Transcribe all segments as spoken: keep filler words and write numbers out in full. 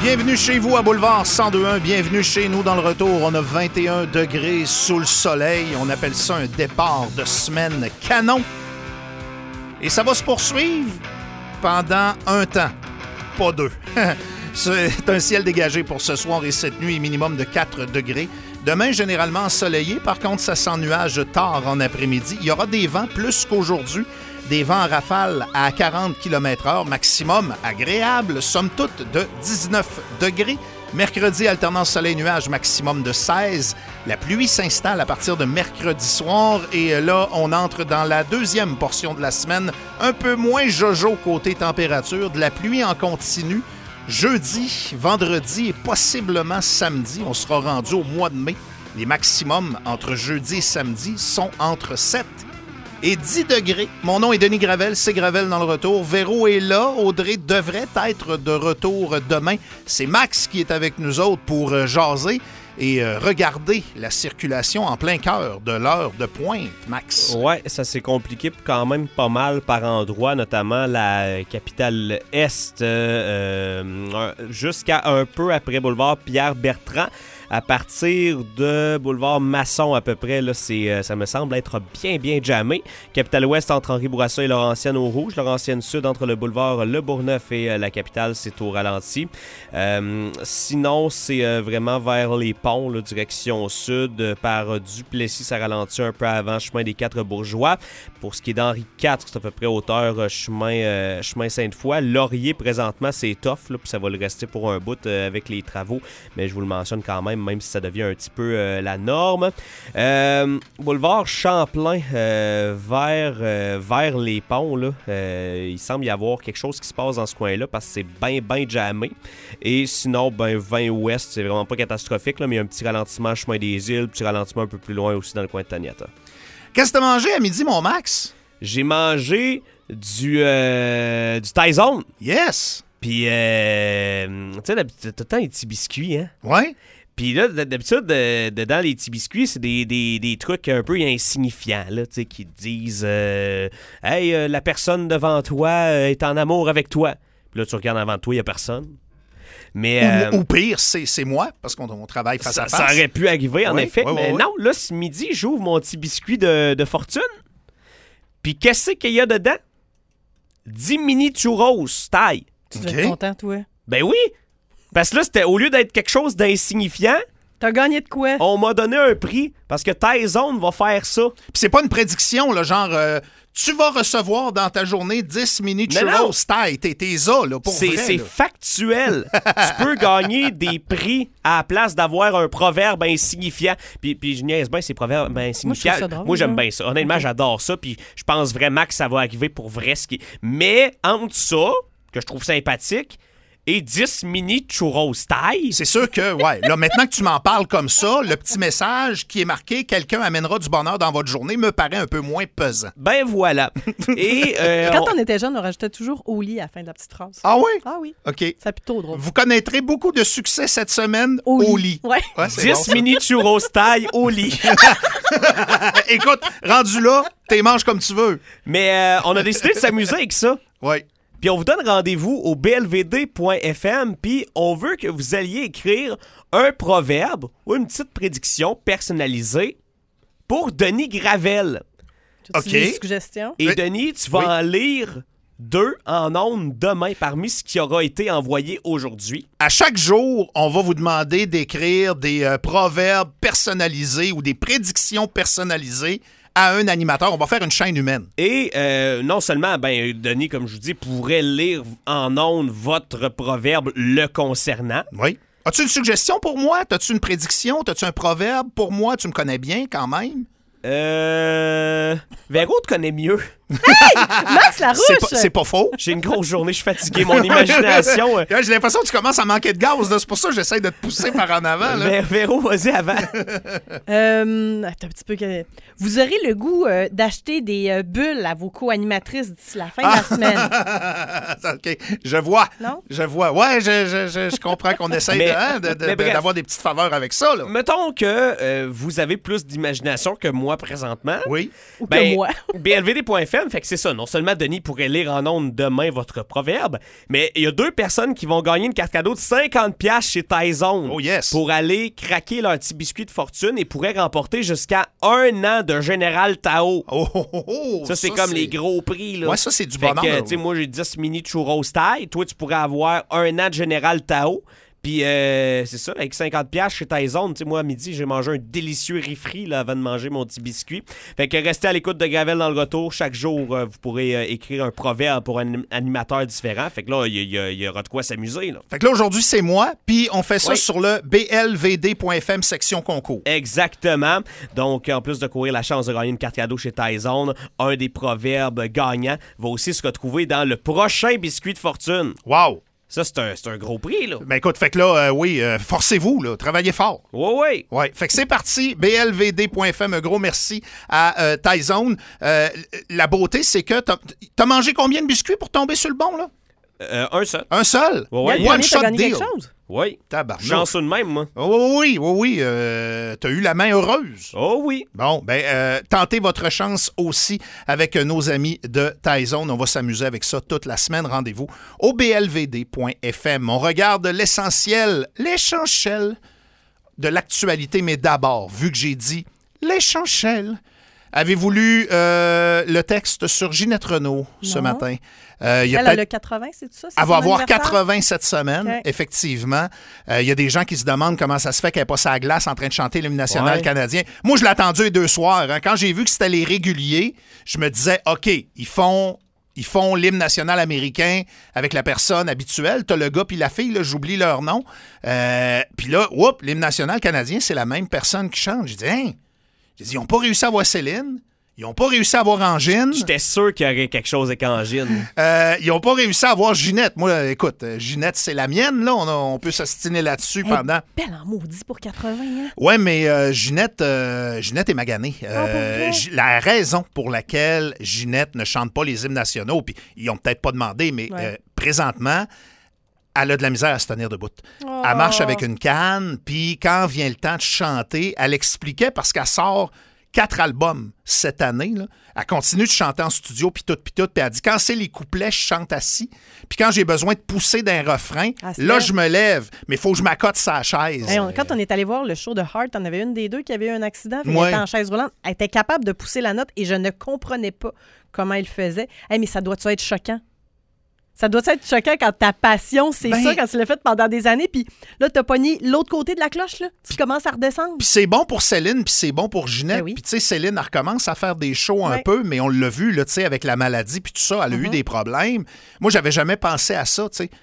Bienvenue chez vous à Boulevard cent deux point un. Bienvenue chez nous dans le retour. On a vingt et un degrés sous le soleil. On appelle ça un départ de semaine canon. Et ça va se poursuivre pendant un temps, pas deux. C'est un ciel dégagé pour ce soir et cette nuit, minimum de quatre degrés. Demain, généralement ensoleillé. Par contre, ça s'ennuage tard en après-midi. Il y aura des vents plus qu'aujourd'hui. Des vents en rafale à quarante kilomètres heure, maximum agréable, somme toute de dix-neuf degrés. Mercredi, alternance soleil-nuage, maximum de seize. La pluie s'installe à partir de mercredi soir et là, on entre dans la deuxième portion de la semaine. Un peu moins jojo côté température, de la pluie en continu. Jeudi, vendredi et possiblement samedi, on sera rendu au mois de mai. Les maximums entre jeudi et samedi sont entre sept et dix degrés. Mon nom est Denis Gravel, c'est Gravel dans le retour. Véro est là, Audrey devrait être de retour demain. C'est Max qui est avec nous autres pour euh, jaser et euh, regarder la circulation en plein cœur de l'heure de pointe, Max. Ouais, ça s'est compliqué quand même pas mal par endroits, notamment la capitale Est, euh, euh, jusqu'à un peu après boulevard Pierre-Bertrand. À partir de boulevard Masson, à peu près, là, c'est, ça me semble être bien, bien jammé. Capitale Ouest entre Henri-Bourassa et Laurentienne au rouge. Laurentienne Sud entre le boulevard Le Bourgneuf et euh, la capitale, c'est au ralenti. Euh, sinon, c'est euh, vraiment vers les ponts, là, direction sud. Euh, par Duplessis, ça ralentit un peu avant chemin des Quatre Bourgeois. Pour ce qui est d'Henri quatre, c'est à peu près hauteur euh, chemin, euh, chemin Sainte-Foy. Laurier, présentement, c'est tough, là, puis ça va le rester pour un bout euh, avec les travaux. Mais je vous le mentionne quand même, même si ça devient un petit peu euh, la norme. Euh, boulevard Champlain, euh, vers, euh, vers les ponts, là, euh, il semble y avoir quelque chose qui se passe dans ce coin-là parce que c'est bien, bien jammé. Et sinon, ben, vingt ouest, c'est vraiment pas catastrophique, là, mais il y a un petit ralentissement chemin des îles, petit ralentissement un peu plus loin aussi dans le coin de Taniata. Qu'est-ce que t'as mangé à midi, mon Max? J'ai mangé du, euh, du Taizone. Yes! Puis, euh, tu sais, t'as tout le temps les petits biscuits, hein? Ouais. Puis là, d'habitude, de, de, dans les petits biscuits, c'est des, des, des trucs un peu insignifiants, là, tu sais, qui disent euh, « Hey, euh, la personne devant toi euh, est en amour avec toi. » Puis là, tu regardes devant toi, il n'y a personne. Mais, ou, euh, ou pire, c'est, c'est moi, parce qu'on on travaille face ça, à face. Ça aurait pu arriver, en oui, effet. oui, mais oui, non, là, ce midi, j'ouvre mon petit biscuit de, de fortune. Puis qu'est-ce qu'il y a dedans? dix mini churros taille. Tu dois être content, toi? Ben oui! Parce que là, c'était, au lieu d'être quelque chose d'insignifiant, t'as gagné de quoi? On m'a donné un prix parce que Taizone va faire ça. Puis c'est pas une prédiction, là, genre, euh, tu vas recevoir dans ta journée dix mini churros taille. T'es, t'es ça, là, pour c'est, vrai. C'est là. factuel. Tu peux gagner des prix à la place d'avoir un proverbe insignifiant. Puis, puis je niaise bien ces proverbes insignifiants. Moi, drôle, Moi j'aime là. bien ça. Honnêtement, j'adore ça. Puis je pense vraiment que ça va arriver pour vrai. Ce qui... Mais entre ça, que je trouve sympathique, et dix mini churros taille. C'est sûr que, ouais, là, maintenant que tu m'en parles comme ça, le petit message qui est marqué « Quelqu'un amènera du bonheur dans votre journée » me paraît un peu moins pesant. Ben voilà. Et euh, Quand on... on était jeune, on rajoutait toujours « au lit » à la fin de la petite phrase. Ah oui? Ah oui. OK. C'est plutôt drôle. Vous connaîtrez beaucoup de succès cette semaine au, au lit. lit. Ouais. Ouais, c'est dix bon, mini churros taille au lit. Écoute, rendu là, t'es manges comme tu veux. Mais euh, on a décidé de s'amuser avec ça. Oui. Puis on vous donne rendez-vous au b l v d point f m, puis on veut que vous alliez écrire un proverbe ou une petite prédiction personnalisée pour Denis Gravel. As-tu des suggestions? Et oui. Denis, tu vas oui. en lire deux en ondes demain parmi ce qui aura été envoyé aujourd'hui. À chaque jour, on va vous demander d'écrire des euh, proverbes personnalisés ou des prédictions personnalisées à un animateur. On va faire une chaîne humaine. Et euh, non seulement, ben Denis, comme je vous dis, pourrait lire en ondes votre proverbe le concernant. Oui. As-tu une suggestion pour moi? As-tu une prédiction? As-tu un proverbe pour moi? Tu me connais bien quand même. Euh... Véro te connaît mieux. Hey! Max Larouche! C'est pas, c'est pas faux. J'ai une grosse journée, je suis fatigué. Mon imagination... euh... J'ai l'impression que tu commences à manquer de gaz. Là. C'est pour ça que j'essaie de te pousser par en avant. Là. Véro, vas-y, avant. euh, attends un petit peu. Que... Vous aurez le goût euh, d'acheter des euh, bulles à vos co-animatrices d'ici la fin de la semaine. OK, je vois. Non? Je vois. Ouais, je, je, je, je comprends qu'on essaie Mais- de, hein, de- de- mais bref. d'avoir des petites faveurs avec ça. Là. Mettons que euh, vous avez plus d'imagination que moi présentement. Oui. Ou que Ben, moi. B L V D point F M, fait que c'est ça. Non seulement Denis pourrait lire en ondes demain votre proverbe, mais il y a deux personnes qui vont gagner une carte cadeau de cinquante dollars chez Tyzone. Oh yes. Pour aller craquer leur petit biscuit de fortune et pourraient remporter jusqu'à un an de Général Tao. Oh, oh, oh, oh, Ça, c'est comme les gros prix. Là. Ouais, ça, c'est du Fait bonheur. que, tu sais, moi, j'ai dix mini churros taille. Toi, tu pourrais avoir un an de Général Tao. Puis, euh, c'est ça, avec cinquante dollars chez Tyzone. Tu sais, moi, à midi, j'ai mangé un délicieux riz-frit là, avant de manger mon petit biscuit. Fait que restez à l'écoute de Gravel dans le retour. Chaque jour, euh, vous pourrez euh, écrire un proverbe pour un anim- animateur différent. Fait que là, il y, y, y aura de quoi s'amuser. Là. Fait que là, aujourd'hui, c'est moi, puis on fait ça Oui. sur le B L V D point F M section concours. Exactement. Donc, en plus de courir la chance de gagner une carte cadeau chez Tyzone, un des proverbes gagnants va aussi se retrouver dans le prochain biscuit de fortune. Wow! Ça, c'est un, c'est un gros prix, là. Ben écoute, fait que là, euh, oui, euh, forcez-vous, là, travaillez fort. Oui, oui. Ouais, fait que c'est parti, B L V D point F M, un gros merci à euh, Tyzone. Euh, la beauté, c'est que t'as, t'as mangé combien de biscuits pour tomber sur le bon, là? Euh, un seul. Un seul? Ouais, ouais. Yann, One t'as shot gagné deal. quelque chose? Oui. Tabarnouche. Chanceux de même, moi. Oh, oui, oui, oui, euh, t'as eu la main heureuse. Oh oui. Bon, ben, euh, tentez votre chance aussi avec euh, nos amis de Tyzone. On va s'amuser avec ça toute la semaine. Rendez-vous au B L V D point F M. On regarde l'essentiel, l'essentiel de l'actualité, mais d'abord, vu que j'ai dit l'essentiel, avez-vous lu euh, le texte sur Ginette Renault ce Non. matin? Euh, il y a Elle, peut-être- elle a quatre-vingts, c'est ça? C'est Elle son va avoir anniversaire? quatre-vingts cette semaine, OK. effectivement. Euh, Il y a des gens qui se demandent comment ça se fait qu'elle n'est pas sur la glace en train de chanter l'hymne national Ouais. canadien. Moi, je l'ai attendu les deux soirs. hein. Quand j'ai vu que c'était les réguliers, je me disais, OK, ils font... Ils font l'hymne national américain avec la personne habituelle. T'as le gars puis la fille, là, j'oublie leur nom. Euh, puis là, oups, l'hymne national canadien, c'est la même personne qui chante. J'ai dit, hein? J'ai dit, ils n'ont pas réussi à avoir Céline. Ils n'ont pas réussi à avoir Angine. J'étais sûr qu'il y aurait quelque chose avec Angine. Euh, ils n'ont pas réussi à avoir Ginette. Moi, euh, écoute, euh, Ginette, c'est la mienne. Là. On, a- on peut s'ostiner là-dessus Elle est pendant. belle en maudit pour quatre-vingts, hein? Ouais, mais euh, Ginette, euh, Ginette est maganée. Euh, Ah, pour vrai? Gi- la raison pour laquelle Ginette ne chante pas les hymnes nationaux, puis ils n'ont peut-être pas demandé, mais Ouais. euh, présentement, elle a de la misère à se tenir debout. Oh. Elle marche avec une canne, puis quand vient le temps de chanter, elle expliquait parce qu'elle sort quatre albums cette année. Là. Elle continue de chanter en studio, puis tout, puis tout. Puis elle dit, quand c'est les couplets, je chante assis. Puis quand j'ai besoin de pousser d'un refrain, Elle se là, lève. je me lève. Mais il faut que je m'accote sa chaise. Hey, on- quand on est allé voir le show de Heart, on avait une des deux qui avait eu un accident. Puis Ouais. Elle était en chaise roulante. Elle était capable de pousser la note et je ne comprenais pas comment il faisait. Hey, mais ça doit-tu être choquant? Ça doit être choquant quand ta passion, c'est Ben- ça, quand tu l'as fait pendant des années. Puis là, tu as pogné l'autre côté de la cloche. Là. Tu commences à redescendre. Puis c'est bon pour Céline, puis c'est bon pour Ginette. Ben oui. Puis tu sais, Céline, elle recommence à faire des shows un Ouais. peu, mais on l'a vu, là, tu sais, avec la maladie, puis tout ça, elle a eu Mhm. des problèmes. Moi, j'avais jamais pensé à ça, tu sais.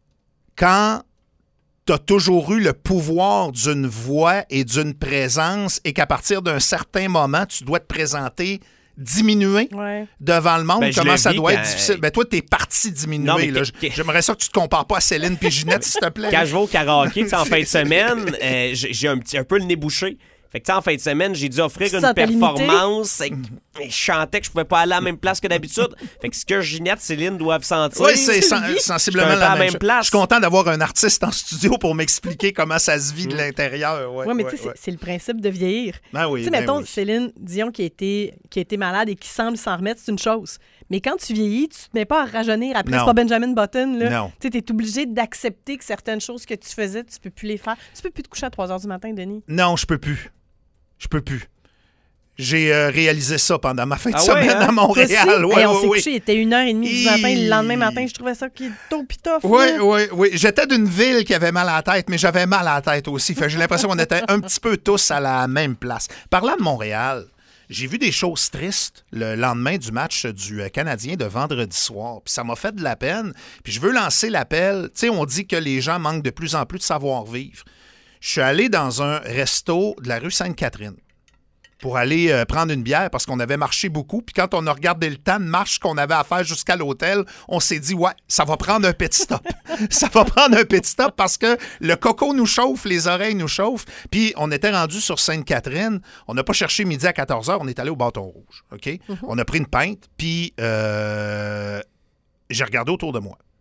Quand t'as toujours eu le pouvoir d'une voix et d'une présence et qu'à partir d'un certain moment, tu dois te présenter diminué Ouais. devant le monde, Ben, je comment le ça vis doit être quand- difficile. Ben toi, t'es parti diminué. Non, mais là. que- que- J'aimerais ça que tu te compares pas à Céline puis Ginette, s'il te plaît. Quand je vais au karaoké, tu sais, en fin de semaine, euh, j'ai j'ai un, petit, un peu le nez bouché. Fait que, tu sais, en fin de semaine, j'ai dû offrir Tu une te sentais performance. Et, et je chantais que je pouvais pas aller à la même place que d'habitude. Fait que ce que Ginette, Céline doivent sentir. Oui, c'est tu sen- le vis. sensiblement Je suis un peu la à la même, même chose. place. Je suis content d'avoir un artiste en studio pour m'expliquer comment ça se vit de l'intérieur. Ouais, Oui, mais ouais, tu sais, c'est- ouais. c'est le principe de vieillir. Ben oui, Tu sais, ben mettons, oui. Céline Dion qui a, été, qui a été malade et qui semble s'en remettre, c'est une chose. Mais quand tu vieillis, tu te mets pas à rajeunir. Après, Non. c'est pas Benjamin Button. Là. Non. Tu sais, t'es obligé d'accepter que certaines choses que tu faisais, tu peux plus les faire. Tu peux plus te coucher à trois heures du matin, Denis. Non, je peux plus. Je peux plus. J'ai euh, réalisé ça pendant ma fin de Ah ouais, semaine hein? à Montréal. Toi aussi? Ouais, Hey, on ouais, s'est ouais. couché, il était une heure trente du matin. Hi. Le lendemain matin, je trouvais ça qui est tôt pis tough. Oui, là. oui, oui. J'étais d'une ville qui avait mal à la tête, mais j'avais mal à la tête aussi. Fait que j'ai l'impression qu'on était un petit peu tous à la même place. Parlant de Montréal, j'ai vu des choses tristes le lendemain du match du euh, Canadien de vendredi soir. Puis ça m'a fait de la peine. Puis je veux lancer l'appel. Tu sais, on dit que les gens manquent de plus en plus de savoir-vivre. Je suis allé dans un resto de la rue Sainte-Catherine pour aller euh, prendre une bière parce qu'on avait marché beaucoup. Puis quand on a regardé le temps de marche qu'on avait à faire jusqu'à l'hôtel, on s'est dit, ouais, ça va prendre un petit stop. ça va prendre un petit stop parce que le coco nous chauffe, les oreilles nous chauffent. Puis on était rendu sur Sainte-Catherine. On n'a pas cherché midi à quatorze heures, on est allé au Bâton Rouge. OK? On a pris une pinte, puis euh, j'ai regardé autour de moi.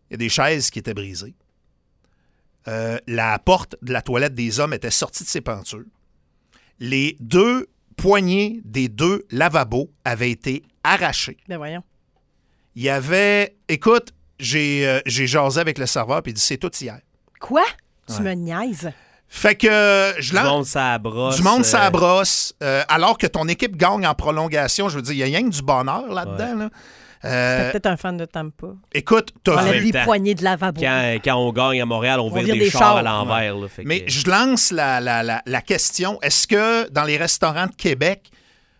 Il y a des chaises qui étaient brisées. Euh, la porte de la toilette des hommes était sortie de ses pentures. Les deux poignées des deux lavabos avaient été arrachées. Ben voyons. Il y avait... Écoute, j'ai, euh, j'ai jasé avec le serveur puis il dit « C'est tout hier. Quoi? Tu Ouais. me niaises? » Fait que euh, je Du lance... monde, ça brosse. Du monde, ça euh, brosse. Euh, alors que ton équipe gagne en prolongation, je veux dire, il y a rien que du bonheur là-dedans. Là. Euh, T'es peut-être un fan de Tampa. écoute, t'as On en vu... enlève même des temps, poignées de lavabo. Quand, quand on gagne à Montréal, on, On vire vire des, des chars, chars. à l'envers. là, fait Mais que- je lance la, la, la, la question. Est-ce que dans les restaurants de Québec,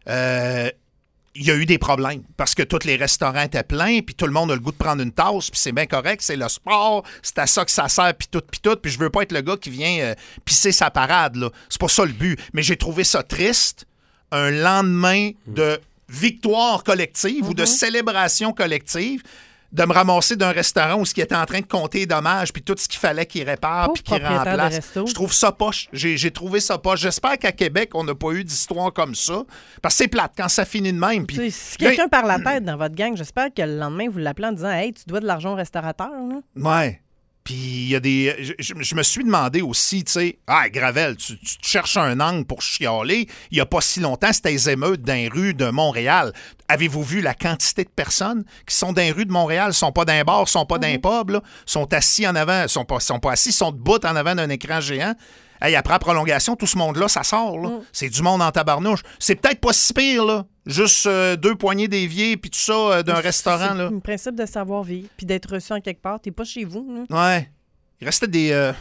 euh, il y a eu des problèmes? Parce que tous les restaurants étaient pleins, puis tout le monde a le goût de prendre une tasse, puis c'est bien correct, c'est le sport, c'est à ça que ça sert, puis tout, puis tout, puis je veux pas être le gars qui vient euh, pisser sa parade, là. C'est pas ça le but. Mais j'ai trouvé ça triste, un lendemain de victoire collective ou de célébration collective, de me ramasser d'un restaurant où ce qui était en train de compter les dommages, puis tout ce qu'il fallait qu'il répare, Pauvre puis qu'il propriétaire de remplace. resto. Je trouve ça poche. J'ai, j'ai trouvé ça poche. J'espère qu'à Québec, on n'a pas eu d'histoire comme ça. Parce que c'est plate quand ça finit de même. Puis, Tu sais, si là, quelqu'un perd la tête dans votre gang, j'espère que le lendemain, vous l'appelez en disant « Hey, tu dois de l'argent au restaurateur. » ouais. Puis il y a des. Je, je- je me suis demandé aussi, tu sais, ah, Gravel, tu, tu te cherches un angle pour chialer. Il n'y a pas si longtemps, c'était les émeutes dans les rues de Montréal. Avez-vous vu la quantité de personnes qui sont dans les rues de Montréal, sont pas dans les bars, sont pas dans les pubs, là, sont assis en avant, sont pas, sont pas assis, sont debout en avant d'un écran géant. Hey, après la prolongation, tout ce monde-là, ça sort. Là. Mm. C'est du monde en tabarnouche. C'est peut-être pas si pire, là. Juste euh, deux poignées d'évier puis tout ça euh, d'un restaurant, C'est là. le principe de savoir-vivre puis d'être reçu en quelque part. T'es pas chez vous. Là. Ouais. Il restait des... euh,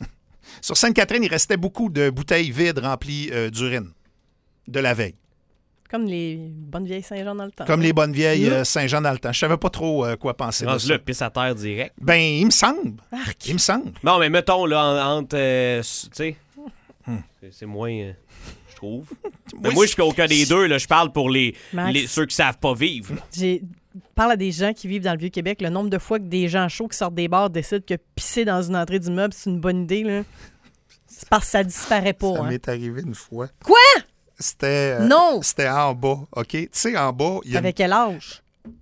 Sur Sainte-Catherine, il restait beaucoup de bouteilles vides remplies euh, d'urine de la veille. Comme les bonnes vieilles Saint-Jean dans le temps. Comme les bonnes vieilles Mm. euh, Saint-Jean dans le temps. Je savais pas trop euh, quoi penser de Rendu ça. là, pisse à terre direct. Ben, il me semble. Arc. Il me semble. Non, mais mettons, là, en- entre. euh, tu sais. Hmm. c'est- C'est moins. euh, je trouve. Mais moi, je suis aucun des deux, là. Je parle pour les, Max. les- ceux qui savent pas vivre. J'ai parle à des gens qui vivent dans le Vieux-Québec, le nombre de fois que des gens chauds qui sortent des bars décident que pisser dans une entrée d'immeuble, c'est une bonne idée, là. C'est parce que ça disparaît pas. Ça hein. m'est arrivé une fois. Quoi? C'était... euh, Non! C'était en bas, OK? Tu sais, en bas, il y a... Avec quel âge?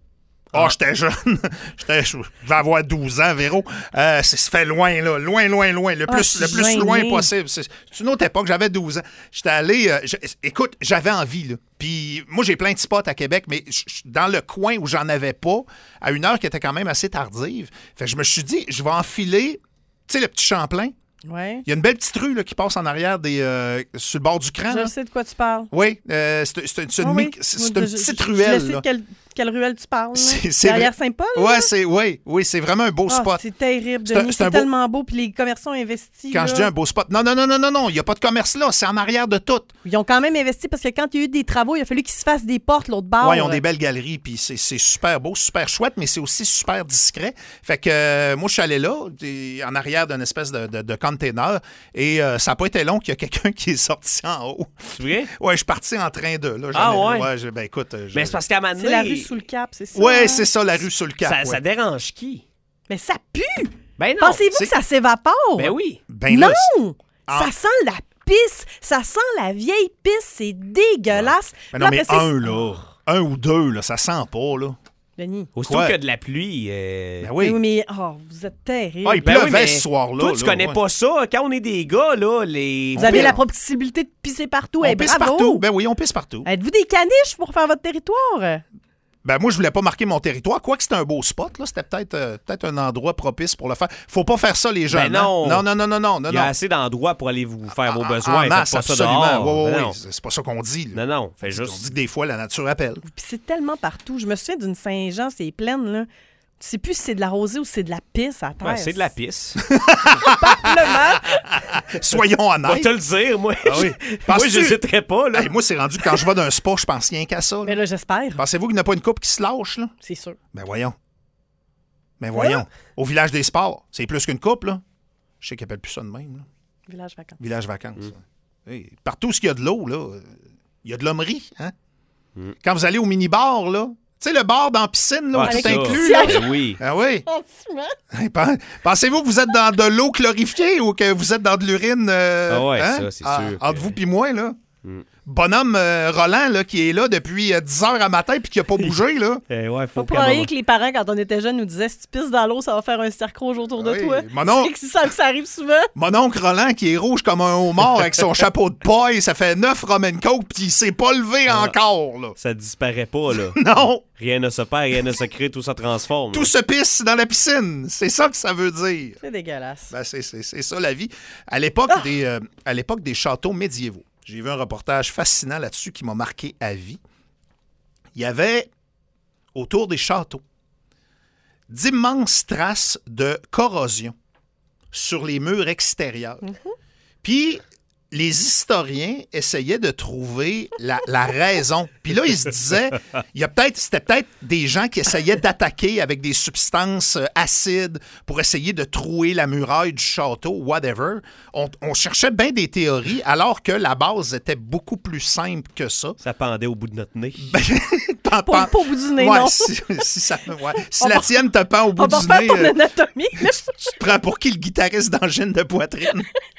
Oh, j'étais jeune. J'étais, je vais avoir douze ans, Véro. Euh, c'est, ça fait loin, là. Loin, loin, loin. Le Ah, plus, je le suis plus gênée. loin possible. C'est, c'est une autre époque. J'avais douze ans. J'étais allé... euh, je- écoute, j'avais envie, là. Puis moi, j'ai plein de spots à Québec, mais je- je- dans le coin où j'en avais pas, à une heure qui était quand même assez tardive, fait que je me suis dit, je vais enfiler, tu sais, le petit Champlain. Ouais. Il y a une belle petite rue là, qui passe en arrière des, euh, sur le bord du cran. Je là. sais de quoi tu parles. Oui, euh, c'est, c'est- c'est une, Ah oui. mic- c'est- c'est Moi, une je- petite je- ruelle. Je sais là. de quelle, quelle ruelle tu parles. là. C'est- c'est Derrière vrai. Saint-Paul? Ouais, là? c'est, oui, oui, c'est vraiment un beau Ah, spot. c'est terrible, C'est un- Denis. c'est C'est, un beau- tellement beau. Puis les commerçants ont investi. Quand là. je dis un beau spot, non, non, non, non, non, non, il n'y a pas de commerce là, c'est en arrière de tout. Ils ont quand même investi parce que quand il y a eu des travaux, il a fallu qu'ils se fassent des portes l'autre bord. Ouais, ils ont des belles galeries, puis c'est, c'est super beau, super chouette, mais c'est aussi super discret. Fait que euh, moi, je suis allé là, des- en arrière d'une espèce de, de, de container, et euh, ça n'a pas été long qu'il y a quelqu'un qui est sorti en haut. C'est vrai? Ouais, je suis parti en train de. Là, Ah J'en ai- ouais? j'ai- ben écoute. euh, je- Mais c'est parce qu'à un moment C'est la donné, rue sous le cap, c'est ça? Ouais, hein? c'est ça, la rue sur le cap. ça, ouais. ça dérange qui? Mais ça pue! Ben non. Pensez-vous c'est- que ça s'évapore? Ben oui. Ben là, Non! Ah. Ça sent la pisse! Ça sent la vieille pisse! C'est dégueulasse! ben non, Puis mais après, c'est- un, là. Un ou deux, là, ça sent pas, là. Denis. Aussitôt Quoi? qu'il y a de la pluie. euh, Ben Oui, oui. mais oh, vous êtes terrible. Ah, il Ben pleuvait oui, mais ce soir-là. Toi, tu là, connais ouais. pas ça. Quand on est des gars, là, les. Vous avez pisse- la possibilité de pisser partout. On Eh, pisse bravo! partout. Ben oui, on pisse partout. Êtes-vous des caniches pour faire votre territoire? Ben moi, je voulais pas marquer mon territoire. Quoique c'était un beau spot, là. C'était peut-être, euh, peut-être un endroit propice pour le faire. Faut pas faire ça, les jeunes. Ben non. hein. non, non, non, non, non, non. Il y a non. assez d'endroits pour aller vous faire vos En- besoins. En Faites masse, pas ça absolument. dehors. Ouais, ouais, Ben ouais. non. C'est c'est pas ça qu'on dit. Là. Non, non, fais On juste. dit que des fois, la nature appelle. Puis c'est tellement partout. Je me souviens d'une Saint-Jean, c'est pleine, là. Tu sais plus si c'est de la rosée ou si c'est de la pisse à terre. Ouais, c'est de la pisse. Probablement. Soyons On va honnêtes. te le dire, moi. Ah oui. Moi, Penses-tu- j'hésiterais pas, là. Hey, moi, c'est rendu que quand je vais d'un spa, je pense rien qu'à ça. là. Mais là, j'espère. Pensez-vous qu'il n'y a pas une coupe qui se lâche, là? C'est sûr. Ben voyons. Ben voyons. Au village des sports, c'est plus qu'une coupe, là. Je sais qu'ils appellent plus ça de même, là. Village vacances. Village vacances. Hey, partout où il y a de l'eau, là, euh, il y a de l'hommerie, hein? Quand vous allez au mini-bar, là, tu sais, le bar dans la piscine, là, où Ah, tout avec ça. inclus, là. Ben oui. Ah oui. Oh, tu mens? Hey, pen- Pensez-vous que vous êtes dans de l'eau chlorifiée ou que vous êtes dans de l'urine? euh, Ah ouais, hein? ça, c'est Ah, sûr Entre que- vous puis moi, là. Mm. Bonhomme euh, Roland, là, qui est là depuis euh, dix heures à matin puis qui n'a pas bougé, là. Eh ouais, faut pas pour rien que les parents, quand on était jeunes, nous disaient si tu pisses dans l'eau, ça va faire un cercle rouge autour oui. de toi. Mon oncle... C'est que ça arrive souvent. Mon oncle Roland, qui est rouge comme un homard avec son chapeau de paille, ça fait neuf rum and coke puis il s'est pas levé ah, encore, là. Ça disparaît pas, là. Non! Rien ne se perd, rien ne se crée, tout se transforme. Tout là. se pisse dans la piscine. C'est ça que ça veut dire. C'est dégueulasse. Ben, c'est, c'est, c'est ça, la vie. À l'époque, ah! des, euh, à l'époque des châteaux médiévaux, j'ai vu un reportage fascinant là-dessus qui m'a marqué à vie. Il y avait, autour des châteaux, d'immenses traces de corrosion sur les murs extérieurs. Mm-hmm. Puis, les historiens essayaient de trouver la, la raison. Puis là, ils se disaient, il y a peut-être, c'était peut-être des gens qui essayaient d'attaquer avec des substances acides pour essayer de trouer la muraille du château, whatever. On, on cherchait bien des théories, alors que la base était beaucoup plus simple que ça. Ça pendait au bout de notre nez. Ben, pas, pas au bout du nez, ouais, non. Si, si, ça, ouais. si la tienne te pend au bout on du va nez... faire ton anatomie. Tu, tu te prends pour qui, le guitariste d'angine de poitrine?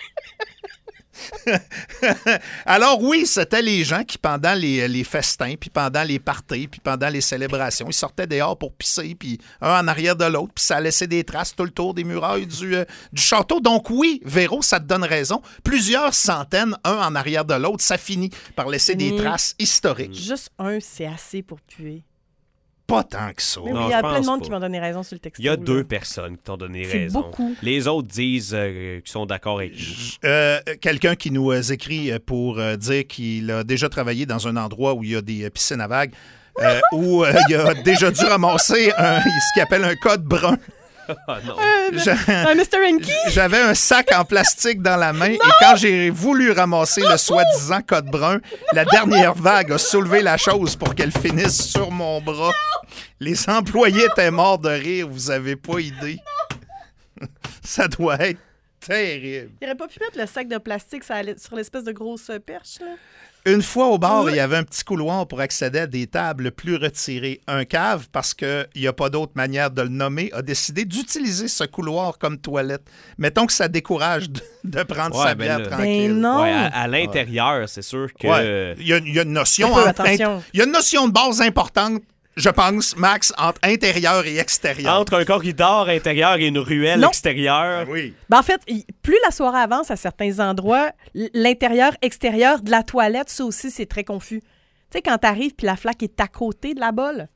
Alors oui, c'était les gens qui, pendant les, les festins, puis pendant les parties, puis pendant les célébrations, ils sortaient dehors pour pisser, puis un en arrière de l'autre, puis ça laissait des traces tout le tour des murailles du, euh, du château. Donc oui, Véro, ça te donne raison. Plusieurs centaines, un en arrière de l'autre, ça finit par laisser des traces historiques. Juste un, c'est assez pour puer. Pas tant que ça. Oui, il y a plein de monde pas. qui m'ont donné raison sur le texte. Il y a deux là. personnes qui t'ont donné c'est raison. Beaucoup. Les autres disent euh, qu'ils sont d'accord avec nous. Euh, quelqu'un qui nous écrit pour euh, dire qu'il a déjà travaillé dans un endroit où il y a des piscines à vagues, euh, où euh, il a déjà dû ramasser un, ce qu'il appelle un code brun. Oh, non. Euh, un mister Inky? J'avais un sac en plastique dans la main non! Et quand j'ai voulu ramasser le soi-disant code brun, la dernière vague a soulevé la chose pour qu'elle finisse sur mon bras. Les employés étaient morts de rire, vous avez pas idée. Ça doit être terrible. Il aurait pas pu mettre le sac de plastique sur l'espèce de grosse perche, là? Une fois au bar, il y avait un petit couloir pour accéder à des tables plus retirées. Un cave, parce qu'il n'y a pas d'autre manière de le nommer, a décidé d'utiliser ce couloir comme toilette. Mettons que ça décourage de, de prendre ouais, sa ben bière le... tranquille. Ben non. Ouais, à, à l'intérieur, ouais. c'est sûr que... Ouais. Il y a, il y a une notion... En... Il y a une notion de base importante, je pense, Max, entre intérieur et extérieur. Entre un corridor intérieur et une ruelle non. extérieure. Ben oui. Ben en fait, plus la soirée avance à certains endroits, l'intérieur-extérieur de la toilette, ça aussi, c'est très confus. Tu sais, quand t'arrives puis la flaque est à côté de la bolle.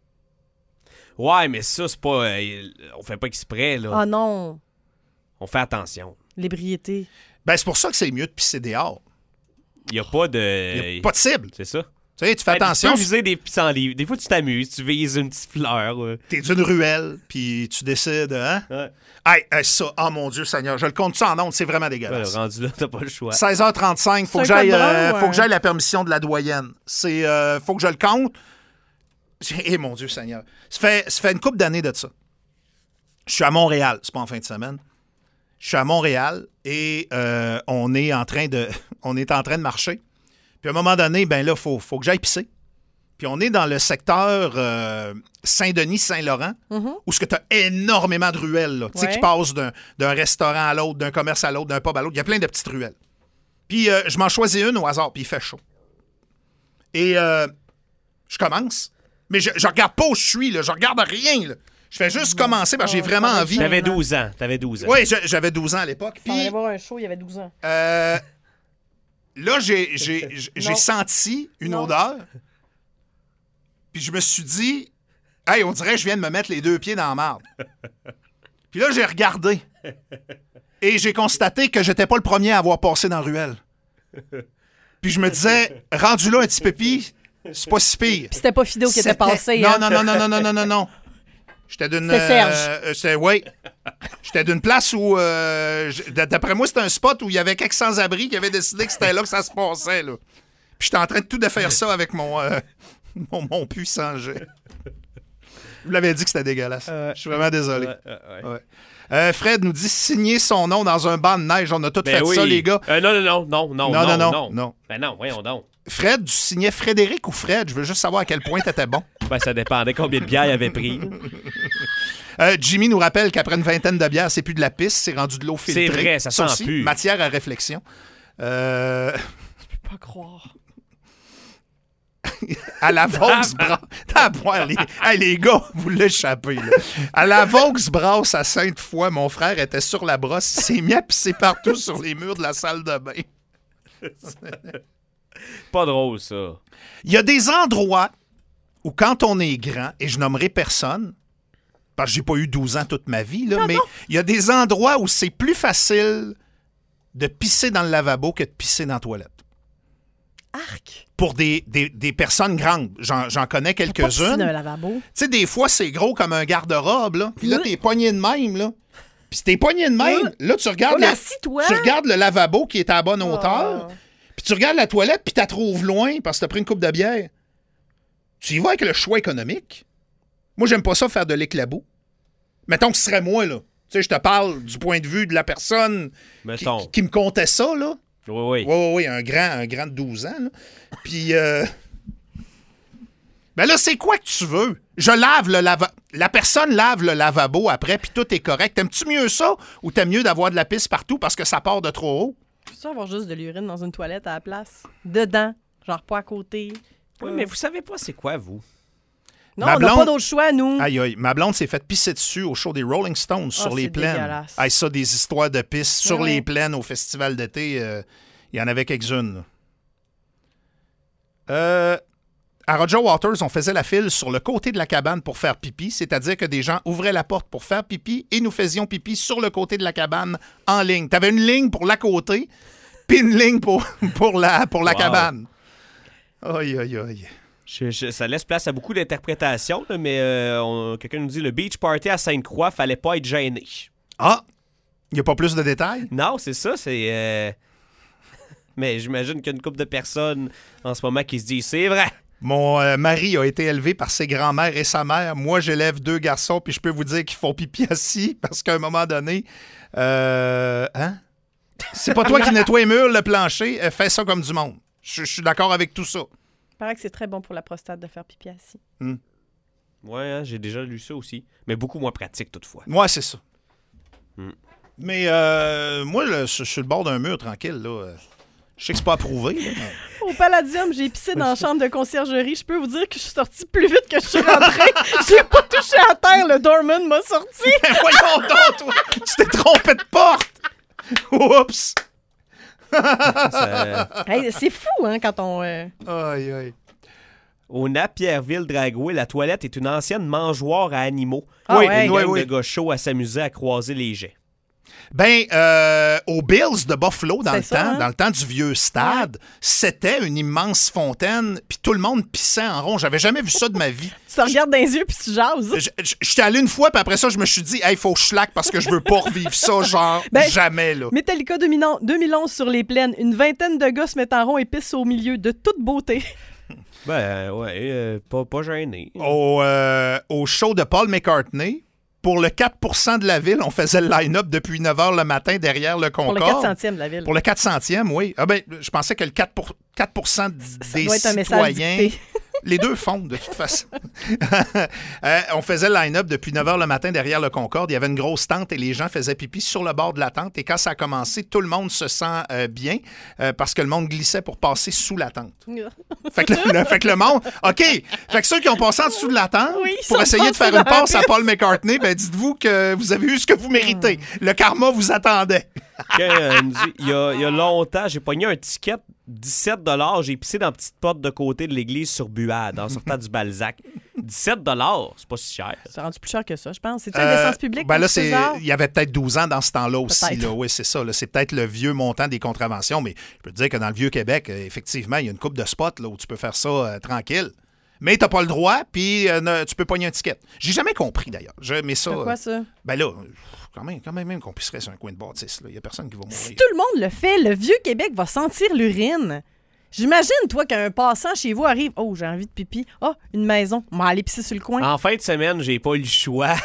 Ouais, mais ça, c'est pas... Euh, on fait pas exprès, là. Ah non. On fait attention. L'ébriété. Ben c'est pour ça que c'est mieux de pisser dehors. Il y a pas de... Il y a pas de cible. C'est ça. Tu sais, tu fais attention. Tu peux viser des pissenlits. Des fois, tu t'amuses, tu vises une petite fleur. Ouais. T'es d'une ruelle, puis tu décides, hein? Ouais. Hey, hey, ça, oh mon Dieu Seigneur, je le compte ça en ondes, c'est vraiment dégueulasse. Ouais, rendu là, t'as pas le choix. seize heures trente-cinq, faut que j'aille euh, faut que j'aille la permission de la doyenne. C'est, euh, faut que je le compte. Eh mon Dieu Seigneur. Ça fait, ça fait une couple d'années de ça. Je suis à Montréal, c'est pas en fin de semaine. Je suis à Montréal et euh, on est en train de, on est en train de marcher. Puis à un moment donné, ben là, il faut, faut que j'aille pisser. Puis on est dans le secteur euh, Saint-Denis-Saint-Laurent, mm-hmm. où tu as énormément de ruelles, là, ouais. qui passent d'un, d'un restaurant à l'autre, d'un commerce à l'autre, d'un pub à l'autre. Il y a plein de petites ruelles. Puis euh, je m'en choisis une au hasard, puis il fait chaud. Et euh, je commence, mais je, je regarde pas où je suis, là, je regarde rien. Là. Je fais juste bon. commencer parce que j'ai vraiment envie. T'avais douze ans. T'avais douze ans. Oui, j'avais douze ans à l'époque. Puis, on allait voir un show, il y avait douze ans. Euh... Là, j'ai, j'ai, j'ai senti une non. odeur, puis je me suis dit, « Hey, on dirait que je viens de me mettre les deux pieds dans la marde. » Puis là, j'ai regardé, et j'ai constaté que j'étais pas le premier à avoir passé dans la ruelle. Puis je me disais, rendu là, un petit pépi, c'est pas si pire. Puis c'était pas Fido qui était passé. Non, hein? non, non, non, non, non, non, non, non. J'étais d'une... C'était Serge. Euh, c'était, oui. J'étais d'une place où, euh, d'après moi, c'était un spot où il y avait quelques sans-abri qui avaient décidé que c'était là que ça se passait. Là. Puis j'étais en train de tout de faire ça avec mon, euh, mon, mon puissant jet. Vous l'avez dit que c'était dégueulasse. Euh, Je suis vraiment désolé. Ouais, ouais. Ouais. Euh, Fred nous dit signer son nom dans un banc de neige. On a tous ben fait oui. ça, les gars. Euh, non, non, non, non, non, non, non, non, non. non. Ben non, voyons donc. Fred, tu signais Frédéric ou Fred? Je veux juste savoir à quel point t'étais bon. Ben, ça dépendait combien de bières il avait pris. euh, Jimmy nous rappelle qu'après une vingtaine de bières, c'est plus de la pisse, c'est rendu de l'eau filtrée. C'est vrai, ça, ça sent aussi, plus. Matière à réflexion. Euh... pas croire. À la Vaux-Brasse. À boire, les... Hey, les gars, vous l'échappez. Là. À la Vaux-Brasse à Sainte-Foy, mon frère était sur la brosse. Il s'est mis à pisser partout sur les murs de la salle de bain. Pas drôle, ça. Il y a des endroits où, quand on est grand, et je nommerai personne, parce que j'ai pas eu douze ans toute ma vie, là, non, mais non. il y a des endroits où c'est plus facile de pisser dans le lavabo que de pisser dans la toilette. Arc! Pour des, des, des personnes grandes. J'en, j'en connais Pas pisser quelques-unes. dans un lavabo. Tu sais, des fois, c'est gros comme un garde-robe, là. Puis là, t'es poigné de même, là. Puis t'es poigné de même, là, tu regardes, Oh, mais le, assis-toi! tu regardes le lavabo qui est à la bonne hauteur, Oh. puis tu regardes la toilette, puis t'as trouves loin parce que t'as pris une coupe de bière. Tu y vas avec le choix économique. Moi, j'aime pas ça faire de l'éclabou. Mettons que ce serait moi, là. Tu sais, je te parle du point de vue de la personne qui, Mettons. qui me contait ça, là. Oui, oui. Oui, oui, oui, un grand, un grand de douze ans. Là. Puis, euh... ben là, c'est quoi que tu veux? Je lave le lavabo. La personne lave le lavabo après, puis tout est correct. T'aimes-tu mieux ça ou t'aimes mieux d'avoir de la pisse partout parce que ça part de trop haut? Peux-tu avoir juste de l'urine dans une toilette à la place? Dedans, genre pas à côté. Oui, mais vous savez pas c'est quoi, vous? Non, Ma on n'a blonde- pas d'autre choix, nous. Aïe, aïe. Ma blonde s'est fait pisser dessus au show des Rolling Stones sur Ah, les c'est plaines. dégueulasse. Aïe, ça, des histoires de pisse sur Ouais, les ouais. plaines au festival d'été. euh, Il y en avait quelques-unes. là. Euh, à Roger Waters, on faisait la file sur le côté de la cabane pour faire pipi, c'est-à-dire que des gens ouvraient la porte pour faire pipi et nous faisions pipi sur le côté de la cabane en ligne. T'avais une ligne pour la côté, puis une ligne pour, pour la, pour la Wow. cabane. Aïe, aïe, aïe. Je- je- ça laisse place à beaucoup d'interprétations, là, mais euh, on- quelqu'un nous dit le beach party à Sainte-Croix, fallait pas être gêné. Ah! Il n'y a pas plus de détails? Non, c'est ça, c'est. euh, Mais j'imagine qu'il y a une couple de personnes en ce moment qui se disent c'est vrai. Mon euh, mari a été élevé par ses grands-mères et sa mère. Moi, j'élève deux garçons, puis je peux vous dire qu'ils font pipi assis parce qu'à un moment donné... Euh, hein? C'est pas toi qui nettoie les murs, le plancher. euh, Fais ça comme du monde. Je je suis d'accord avec tout ça. Il paraît que c'est très bon pour la prostate de faire pipi assis. Ouais, hein, j'ai déjà lu ça aussi. Mais beaucoup moins pratique toutefois. Moi, c'est ça. Hmm. Mais euh, moi, là, je je suis sur le bord d'un mur, tranquille. Là. Euh, Je sais que c'est pas approuvé. là, mais- Au Palladium, j'ai pissé dans la chambre de conciergerie. Je peux vous dire que je suis sortie plus vite que je suis rentrée. J'ai pas touché à terre. Le doorman m'a sorti. Mais voyons donc, toi! Tu t'es trompé de porte! Oups! Ça- Hey, c'est fou, hein, quand on... euh, Aïe, aïe. Au Napierville-Dragoué, la toilette est une ancienne mangeoire à animaux. Ah Oui, ouais. Une oui, gang oui. de gars chauds à s'amuser à croiser les jets. Ben, euh, aux Bills de Buffalo, dans C'est le ça, temps, hein? dans le temps du vieux stade, c'était une immense fontaine, puis tout le monde pissait en rond. J'avais jamais vu ça de ma vie. Tu te regardes dans les yeux puis tu jases. Je- je- J'étais allé une fois, puis après ça, je me suis dit, hey, faut que je slack parce que je veux pas revivre ça, genre, Ben, jamais, là. Metallica deux mille onze deux mille onze sur les plaines. Une vingtaine de gars se mettent en rond et pissent au milieu de toute beauté. Ben, ouais, euh, pas, pas gêné. Au, euh, au show de Paul McCartney, pour le quatre pour cent de la ville, on faisait le line-up depuis neuf heures le matin derrière le Pour Concorde. le quatre centième de la ville. Pour le quatre centième, oui. Ah ben, je pensais que le quatre pour cent, quatre pour cent Ça des doit être un message citoyens... dicté. Les deux font, de toute façon. Euh, on faisait le line-up depuis neuf heures le matin derrière le Concorde. Il y avait une grosse tente et les gens faisaient pipi sur le bord de la tente. Et quand ça a commencé, tout le monde se sent euh, bien euh, parce que le monde glissait pour passer sous la tente. Fait que le, le- fait que le monde... OK. Fait que ceux qui ont passé en dessous de la tente Oui, ils pour sont essayer de passés faire dans une la passe à piste. Paul McCartney, ben dites-vous que vous avez eu ce que vous méritez. Le karma vous attendait. Quelqu'un, euh, nous dit, il y, a, il y a longtemps, j'ai pogné un ticket dix-sept dollars. J'ai pissé dans la petite porte de côté de l'église sur Buade en sortant du Balzac. dix-sept dollars, c'est pas si cher. C'est rendu plus cher que ça, je pense. C'est-tu un Euh, d'essence publique? ben pour là, le c'est, César? il y avait peut-être douze ans dans ce temps-là aussi. Peut-être. Là. Oui, c'est ça. Là. C'est peut-être le vieux montant des contraventions, mais je peux te dire que dans le Vieux-Québec, euh, effectivement, il y a une coupe de spots là, où tu peux faire ça euh, tranquille. Mais t'as pas le droit, puis euh, ne- tu peux pogner un ticket. J'ai jamais compris, d'ailleurs. Je, mais ça... C'est quoi euh, ça? ben là, euh, quand même, quand même, même qu'on pisserait sur un coin de bâtisse. Il y a personne qui va mourir. Si tout le monde le fait, le Vieux-Québec va sentir l'urine. J'imagine, toi, qu'un passant chez vous arrive. Oh, j'ai envie de pipi. Oh, une maison. On va aller pisser sur le coin. En fin de semaine, j'ai pas eu le choix.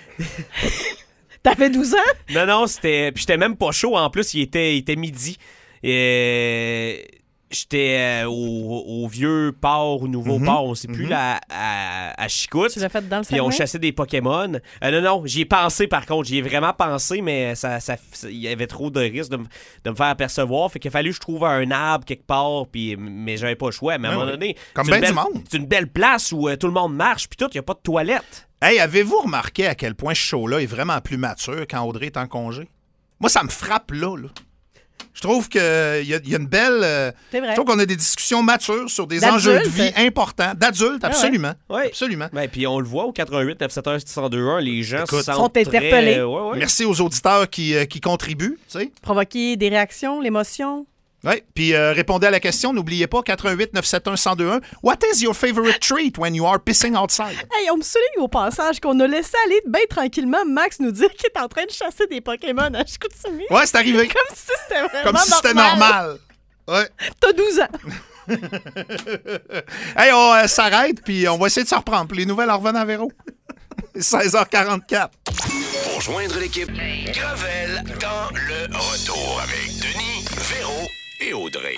T'avais douze ans? Non, non, c'était. Puis j'étais même pas chaud en plus, il était, il était midi. Et. j'étais euh, au, au vieux port, au nouveau mm-hmm. port, on sait plus, mm-hmm. là, à, à Chicoute. Tu l'as fait dans le Puis on Saguenay? chassait des Pokémon. Euh, non, non, j'y ai pensé par contre. J'y ai vraiment pensé, mais ça, ça, il y avait trop de risques de, m- de me faire apercevoir. Fait qu'il a fallu que je trouve un arbre quelque part, puis, mais j'avais pas le choix. Mais à un Ben moment oui. donné, Comme c'est une ben du belle- monde. c'est une belle place où euh, tout le monde marche, puis tout, il n'y a pas de toilette. Hey, avez-vous remarqué à quel point ce show-là est vraiment plus mature quand Audrey est en congé? Moi, ça me frappe là, là. Je trouve qu'il y, y a une belle... Euh, C'est vrai. je trouve qu'on a des discussions matures sur des D'adultes. enjeux de vie importants. D'adultes, absolument. Ah ouais. Absolument. Ben, puis on le voit au quatre-vingt-huit neuf cent soixante-un six cent deux un, les gens Écoute, se sentent sont très- interpellés. euh, ouais, ouais. Merci aux auditeurs qui, euh, qui contribuent, tu sais. Provoquer des réactions, l'émotion. Oui, puis euh, répondez à la question, n'oubliez pas, quatre-vingt-huit neuf sept un un zéro deux un. What is your favorite treat when you are pissing outside? Hey, on me souligne au passage qu'on a laissé aller bien tranquillement Max nous dire qu'il est en train de chasser des Pokémon à Chicoutimi. Ouais, c'est arrivé. Comme si c'était vraiment Comme si c'était normal. Ouais. T'as douze ans. Hey, on euh, s'arrête, puis on va essayer de se reprendre. Puis les nouvelles en revenant à Véro. seize heures quarante-quatre. Pour joindre l'équipe, Gravel dans le retour avec Denis, Véro et Audrey.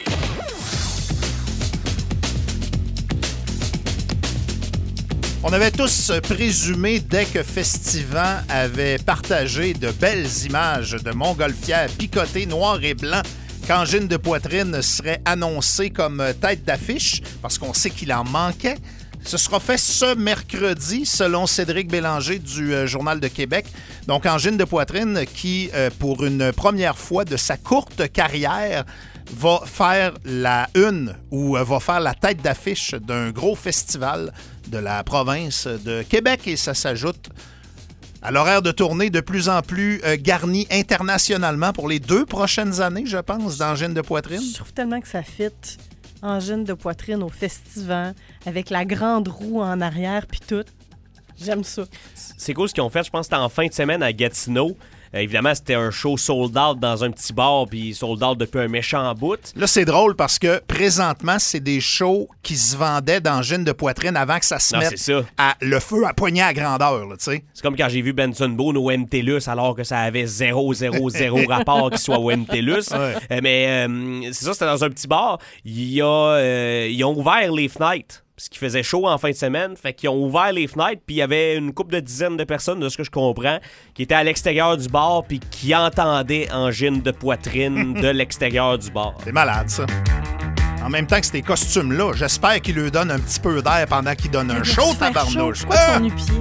On avait tous présumé, dès que Festivant avait partagé de belles images de montgolfières picotées noir et blanc, qu'Angine de poitrine serait annoncé comme tête d'affiche, parce qu'on sait qu'il en manquait. Ce sera fait ce mercredi, selon Cédric Bélanger du euh, Journal de Québec. Donc, Angine de poitrine qui, euh, pour une première fois de sa courte carrière, va faire la une ou euh, va faire la tête d'affiche d'un gros festival de la province de Québec. Et ça s'ajoute à l'horaire de tournée de plus en plus euh, garni internationalement pour les deux prochaines années, je pense, d'Angine de poitrine. Je trouve tellement que ça fit. Angine de poitrine au Festivant, avec la grande roue en arrière, puis tout. J'aime ça. C'est cool ce qu'ils ont fait. Je pense que c'était en fin de semaine à Gatineau. Euh, évidemment, c'était un show sold out dans un petit bar, puis sold out depuis un méchant bout. Là, c'est drôle parce que présentement, c'est des shows qui se vendaient d'angine de poitrine avant que ça se Non, mette c'est ça. à le feu à poignée à grandeur, là, tu sais. C'est comme quand j'ai vu Benson Boone au M T L U S alors que ça avait zéro, zéro, zéro rapport qu'il soit au M T L U S. Ouais. Euh, mais euh, c'est ça, c'était dans un petit bar. Il y a, euh, ils ont ouvert les fenêtres. Parce qu'il faisait chaud en fin de semaine. Fait qu'ils ont ouvert les fenêtres, puis il y avait une couple de dizaines de personnes, de ce que je comprends, qui étaient à l'extérieur du bar, puis qui entendaient Angine de poitrine de l'extérieur du bar. C'est malade, ça. En même temps que ces costumes-là, j'espère qu'ils lui donnent un petit peu d'air pendant qu'ils donnent un show, tabarnouche. Quoi Ah! son nu-pied?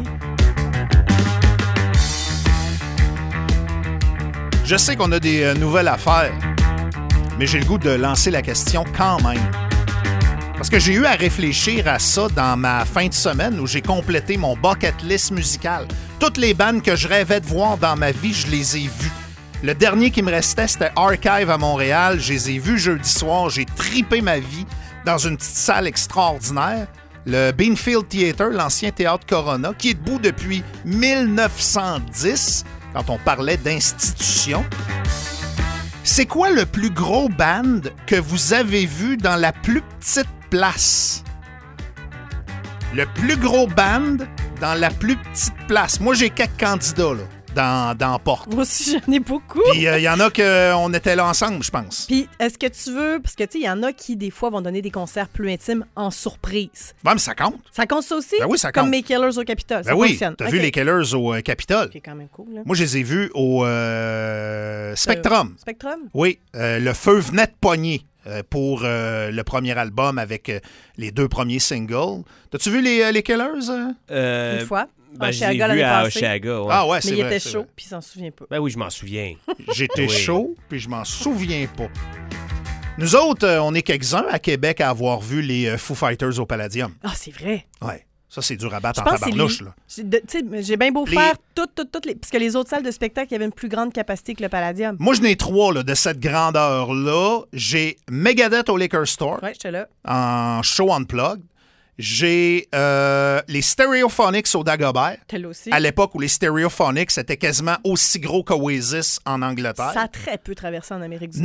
Je sais qu'on a des euh, nouvelles affaires, mais j'ai le goût de lancer la question quand même. Parce que j'ai eu à réfléchir à ça dans ma fin de semaine où j'ai complété mon bucket list musical. Toutes les bandes que je rêvais de voir dans ma vie, je les ai vues. Le dernier qui me restait, c'était Archive à Montréal. Je les ai vus jeudi soir. J'ai tripé ma vie dans une petite salle extraordinaire. Le Beanfield Theatre, l'ancien théâtre Corona, qui est debout depuis mille neuf cent dix, quand on parlait d'institution. C'est quoi le plus gros band que vous avez vu dans la plus petite place? Le plus gros band dans la plus petite place. Moi, j'ai quelques candidats là, dans, dans Porte. Moi aussi, j'en ai beaucoup. Puis il euh, y en a qu'on était là ensemble, je pense. Puis, est-ce que tu veux... Parce que, tu sais, il y en a qui, des fois, vont donner des concerts plus intimes en surprise. Ouais, mais ça compte. Ça compte ça aussi? Ben oui, ça compte. Comme mes Killers au Capitole. Ben ça oui, fonctionne. t'as OK. vu les Killers au euh, Capitole. C'est quand même cool, là. Moi, je les ai vus au euh, Spectrum. Euh, Spectrum? Oui, euh, le feu venait de pogner euh, pour euh, le premier album avec euh, les deux premiers singles. T'as-tu vu les, euh, les Killers? euh? Euh, Une fois. Ben, je les ai Oshéaga vus l'année à passée. Oshéaga. Ouais. Ah ouais, Mais c'est il vrai. était c'est chaud, vrai. puis il s'en souvient pas. Ben oui, je m'en souviens. J'étais Oui. chaud, puis je m'en souviens pas. Nous autres, euh, on est quelques-uns à Québec à avoir vu les euh, Foo Fighters au Palladium. Ah, c'est vrai. Ouais, ça, c'est du rabat Je en pense que c'est tabarnouche, lui. là. J'ai de- tu sais, j'ai bien beau Les- faire toutes, toutes, toutes les... Parce que les autres salles de spectacle, il y avait une plus grande capacité que le Palladium. Moi, je n'ai trois là, de cette grandeur-là. J'ai Megadeth au Liquor Store Ouais, j'étais là. en show unplugged. J'ai euh, les Stereophonics au Dagobert. T'es là aussi. À l'époque où les Stereophonics étaient quasiment aussi gros qu'Oasis en Angleterre. Ça a très peu traversé en Amérique du Nord. Non.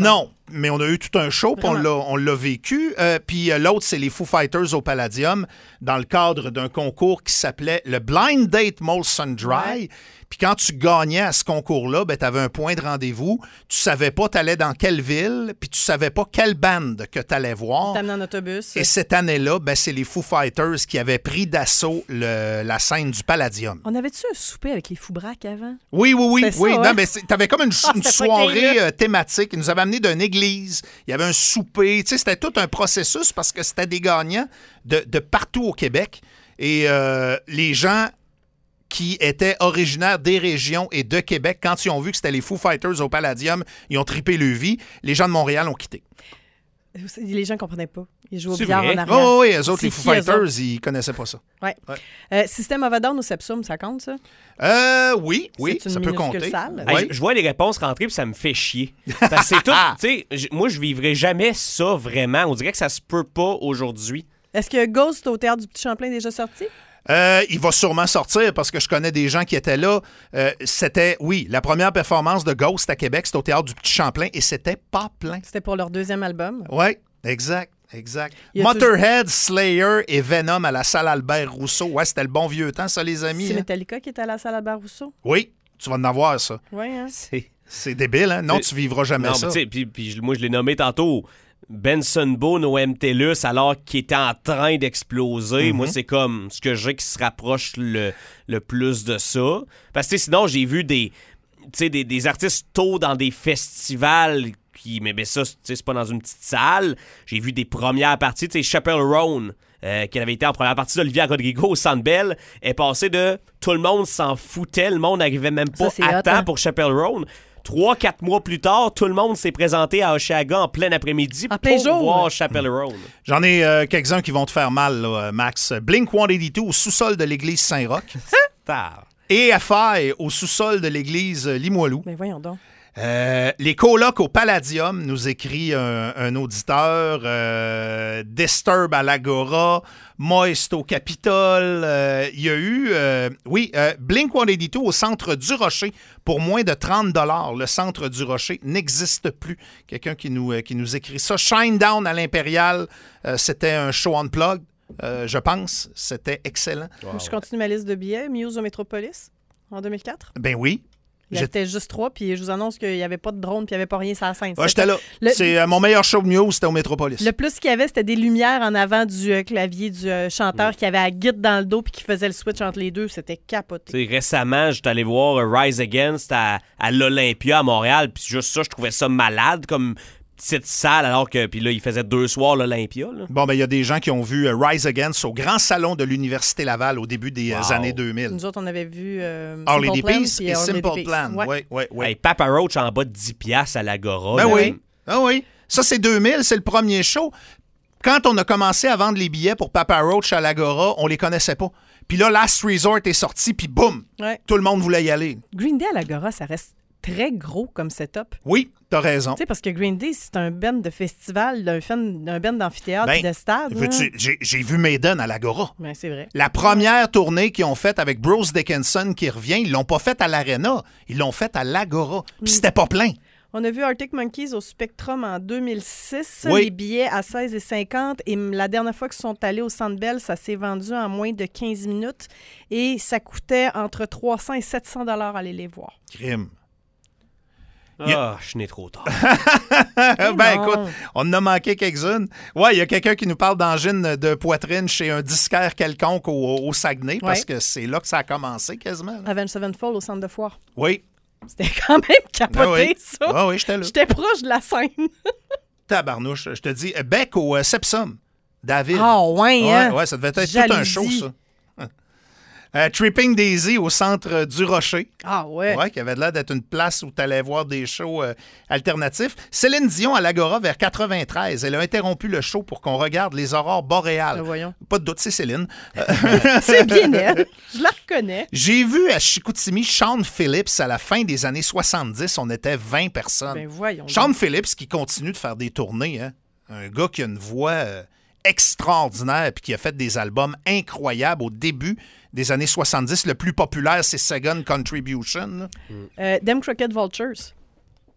mais on a eu tout un show, puis on l'a, on l'a vécu. Euh, puis euh, l'autre, c'est les Foo Fighters au Palladium, dans le cadre d'un concours qui s'appelait le Blind Date Molson Dry. Ouais. Puis quand tu gagnais à ce concours-là, ben, tu avais un point de rendez-vous. Tu savais pas t'allais dans quelle ville, puis tu savais pas quelle bande que tu allais voir. Tu t'amenais en autobus. Et cette année-là, ben, c'est les Foo Fighters qui avaient pris d'assaut le, la scène du Palladium. On avait-tu un souper avec les Foubraques avant? Oui, oui, oui. C'est oui. Ça, non, ouais? mais tu avais comme une, ah, une soirée euh, thématique. Ils nous avaient amené d'une église. Il y avait un souper. Tu sais, c'était tout un processus parce que c'était des gagnants de, de partout au Québec. Et euh, les gens qui étaient originaires des régions et de Québec, quand ils ont vu que c'était les Foo Fighters au Palladium, ils ont trippé le vie. Les gens de Montréal ont quitté. Les gens ne comprenaient pas. Ils jouaient au C'est billard vrai? en arrière. Oh, oui, eux autres, C'est les Foo qui, eux Fighters, autres? ils connaissaient pas ça. Ouais. Ouais. Euh, System of a Down ou Sepsum, ça compte, ça? Euh, oui, oui, C'est une ça peut minuscule compter. salle. Hey, Oui. je, je vois les réponses rentrer puis ça me fait chier. Parce que c'est tout. Tu sais, j- moi, je vivrais jamais ça vraiment. On dirait que ça se peut pas aujourd'hui. Est-ce que Ghost au Théâtre du Petit Champlain est déjà sorti? Euh, il va sûrement sortir parce que je connais des gens qui étaient là. Euh, c'était, oui, la première performance de Ghost à Québec, c'était au Théâtre du Petit Champlain et c'était pas plein. C'était pour leur deuxième album. Oui, exact, exact. Il y a Motorhead, Slayer et Venom à la salle Albert Rousseau. Ouais, c'était le bon vieux temps, ça, les amis. C'est hein? Metallica qui était à la salle Albert Rousseau? Oui, tu vas en avoir, ça. Oui, hein? C'est. C'est débile, hein? Non, Mais- tu vivras jamais Non, ça. mais tu sais, puis, puis je- moi, je l'ai nommé tantôt. Benson Boone au M T L U S alors qu'il était en train d'exploser. Mm-hmm. Moi, c'est comme ce que j'ai qui se rapproche le, le plus de ça. Parce que tu sais, sinon, j'ai vu des, tu sais, des, des artistes tôt dans des festivals qui, mais ben ça, tu sais, c'est pas dans une petite salle. J'ai vu des premières parties, tu sais, Chappell Roan, euh, qui avait été en première partie d'Olivia Rodrigo au Centre Bell, est passé de tout le monde s'en foutait, le monde n'arrivait même pas Ça, c'est à hot, temps hein? pour Chappell Roan. Trois, quatre mois plus tard, tout le monde s'est présenté à Oshaga en plein après-midi En plein pour jour. voir Chappell Roan. J'en ai euh, quelques-uns qui vont te faire mal, là, Max. Blink cent quatre-vingt-deux au sous-sol de l'église Saint-Roch. Tard. Et A F I au sous-sol de l'église Limoilou. Mais voyons donc. Euh, les colocs au Palladium, nous écrit un, un auditeur. Euh, Disturb à l'Agora. Moist au Capitole. Euh, Il y a eu, euh, oui, euh, Blink cent quatre-vingt-deux au Centre du Rocher pour moins de trente dollars. Le Centre du Rocher n'existe plus. Quelqu'un qui nous, euh, qui nous écrit ça. Shinedown à l'Impérial, euh, c'était un show unplugged, euh, je pense. C'était excellent. Wow. Je continue ma liste de billets. Muse au Métropolis en deux mille quatre. Ben oui. Il y J'étais- était juste trois, puis je vous annonce qu'il n'y avait pas de drone, puis il n'y avait pas rien sur la scène. Ouais, j'étais là. Le- C'est euh, mon meilleur show de Muse, c'était au Métropolis. Le plus qu'il y avait, c'était des lumières en avant du euh, clavier du euh, chanteur qui avait la guide dans le dos puis qui faisait le switch entre les deux. C'était capoté. Tu sais, récemment, j'étais allé voir euh, Rise Against à, à l'Olympia à Montréal, puis juste ça, je trouvais ça malade comme petite salle, alors que, puis là, il faisait deux soirs l'Olympia. Là. Bon, ben il y a des gens qui ont vu euh, Rise Against au Grand Salon de l'Université Laval au début des euh, Wow. années deux mille. Nous autres, on avait vu euh, Our Simple Lady Plan, Peace puis et Our Lady Simple Peace. Plan. Ouais. Oui, oui, oui. Hey, Papa Roach en bas de dix piastres à l'Agora. Ben là. oui. Ah oui. Ça, c'est deux mille, c'est le premier show. Quand on a commencé à vendre les billets pour Papa Roach à l'Agora, on les connaissait pas. Puis là, Last Resort est sorti, puis boum, Ouais. tout le monde voulait y aller. Green Day à l'Agora, ça reste très gros comme setup. Oui, t'as raison. Tu sais, parce que Green Day, c'est un band de festival, d'un fan- d'un band d'amphithéâtre Ben, et de stade. là. Veux-tu- J'ai j'ai vu Maiden à l'Agora. Ben, c'est vrai. La première tournée qu'ils ont faite avec Bruce Dickinson qui revient, ils l'ont pas faite à l'Arena, ils l'ont faite à l'Agora. Puis c'était pas plein. On a vu Arctic Monkeys au Spectrum en deux mille six. Oui. Les billets à seize et cinquante. Et m- la dernière fois qu'ils sont allés au Centre Bell, ça s'est vendu en moins de quinze minutes. Et ça coûtait entre trois cents et sept cents dollars aller les voir. Crime. Ah, je suis né trop tard. ben non. écoute, on en a manqué quelques-unes. Ouais, il y a quelqu'un qui nous parle d'angine de poitrine chez un disquaire quelconque au, au Saguenay, parce Ouais. que c'est là que ça a commencé quasiment. là. Avenged Sevenfold au Centre de foire. Oui. C'était quand même capoté, Ah oui. ça. Ah oui, j'étais là. J'étais proche de la scène. Tabarnouche, je te dis. Beck au euh, Sepsum, David. Ah, ouais, ouais, hein? ouais, ça devait être tout un Jalousie. show, ça. Euh, Tripping Daisy au centre euh, du Rocher. Ah, ouais. Ouais, qui avait l'air d'être une place où tu allais voir des shows euh, alternatifs. Céline Dion à l'Agora vers quatre-vingt-treize. Elle a interrompu le show pour qu'on regarde les aurores boréales. Ben, voyons. Pas de doute, c'est Céline. C'est bien elle. Je la reconnais. J'ai vu à Chicoutimi Sean Phillips à la fin des années soixante-dix. On était vingt personnes. Ben, voyons. Sean donc. Phillips qui continue de faire des tournées. Hein? Un gars qui a une voix euh, extraordinaire puis qui a fait des albums incroyables au début des années soixante-dix. Le plus populaire, c'est Second Contribution. là. Euh, Them Crooked Vultures.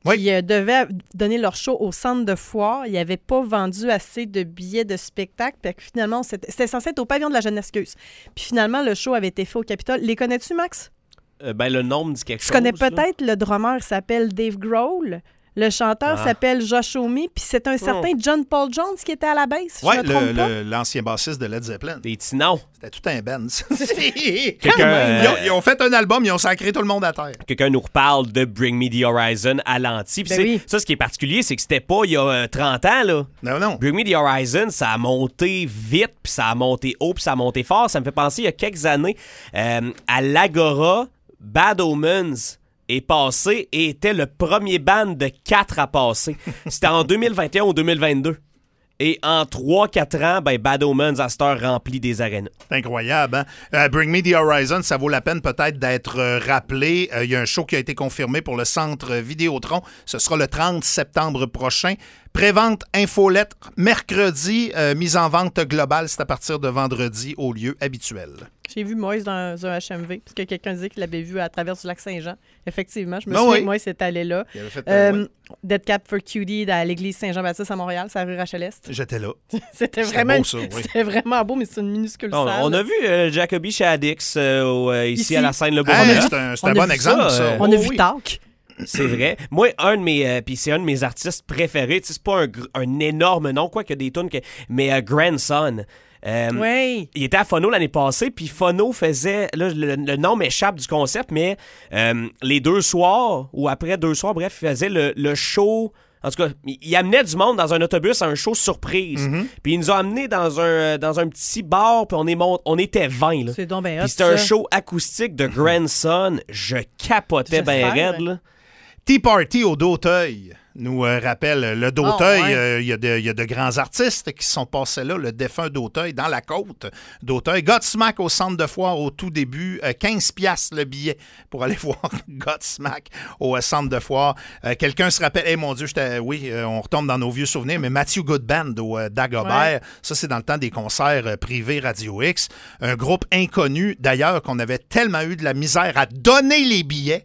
Oui. qui euh, devaient donner leur show au centre de foire. Ils n'avaient pas vendu assez de billets de spectacle. Puis finalement, c'était, c'était censé être au pavillon de la Jeunesse. Puis finalement, le show avait été fait au Capitole. Les connais-tu, Max? Euh, ben, le nombre dit quelque Tu chose. connais là. peut-être le drummer qui s'appelle Dave Grohl. Le chanteur Ah. s'appelle Josh Homme, puis c'est un certain John Paul Jones qui était à la basse, si Ouais, je me trompe le- pas. le- l'ancien bassiste de Led Zeppelin. Des petits noms. C'était tout un band. ça. Quelqu'un, ils, ont, euh, ils ont fait un album, ils ont sacré tout le monde à terre. Quelqu'un nous reparle de Bring Me the Horizon à l'anti. Puis Ben c'est- oui. ça, ce qui est particulier, c'est que c'était pas il y a euh, trente ans, là. Non, non. Bring Me the Horizon, ça a monté vite, puis ça a monté haut, puis ça a monté fort. Ça me fait penser, il y a quelques années, euh, à l'Agora, Bad Omens est passé et était le premier band de quatre à passer. C'était en deux mille vingt et un ou deux mille vingt-deux. Et en trois quatre ans, ben Bad Omens à cette heure remplit des arénas. C'est incroyable. Hein? Euh, Bring Me the Horizon, ça vaut la peine peut-être d'être euh, rappelé. Euh, Il y a un show qui a été confirmé pour le Centre Vidéotron. Ce sera le trente septembre prochain. Prévente infolettre mercredi. Euh, mise en vente globale, c'est à partir de vendredi au lieu habituel. J'ai vu Moïse dans un H M V, parce que quelqu'un disait qu'il l'avait vu à travers du lac Saint-Jean. Effectivement, je me Ben souviens oui. que Moïse était allé là. Il avait fait, euh, Euh, ouais. Dead Cap for Cutie à l'église Saint-Jean-Baptiste à Montréal, c'est à rue Rachel-Est. J'étais là. C'était C'était vraiment, beau, ça, oui. c'était vraiment beau, mais c'est une minuscule On, salle. on a vu euh, Jacoby Shaddix euh, au, euh, ici, Ici. à la scène Le Hey, Bourgneuf. c'est un, c'est On un a bon vu exemple, ça, ça. euh, On a Oh, vu oui. Talk. C'est vrai. Moi, un de mes, euh, puis c'est un de mes artistes préférés. Tu sais, c'est pas un, gr- un énorme nom, quoi, que des tunes, que, mais euh, Grandson. Euh, Oui. Il était à Phono l'année passée, puis Phono faisait, là, le, le nom m'échappe du concept, mais euh, les deux soirs, ou après deux soirs, bref, il faisait le, le show. En tout cas, il il amenait du monde dans un autobus à un show surprise. Puis il nous a amenés dans un, dans un petit bar, puis on, est mont- on était vingt. Là. C'est donc bien hot, Puis c'était un ça. show acoustique de Grandson. Je capotais ben J'espère. raide, là. Tea Party au Dauteuil nous euh, rappelle le Dauteuil. Oh, ouais. euh, Il y, a de- il y a de grands artistes qui sont passés là, le défunt Dauteuil, dans la côte Dauteuil. Godsmack au centre de foire au tout début, euh, quinze piastres le billet pour aller voir Godsmack au euh, centre de foire. Euh, Quelqu'un se rappelle, eh mon Dieu, j'étais- oui, euh, on retombe dans nos vieux souvenirs, mais Matthew Goodband au euh, Dagobert, Ouais. ça c'est dans le temps des concerts euh, privés Radio X. Un groupe inconnu, d'ailleurs, qu'on avait tellement eu de la misère à donner les billets.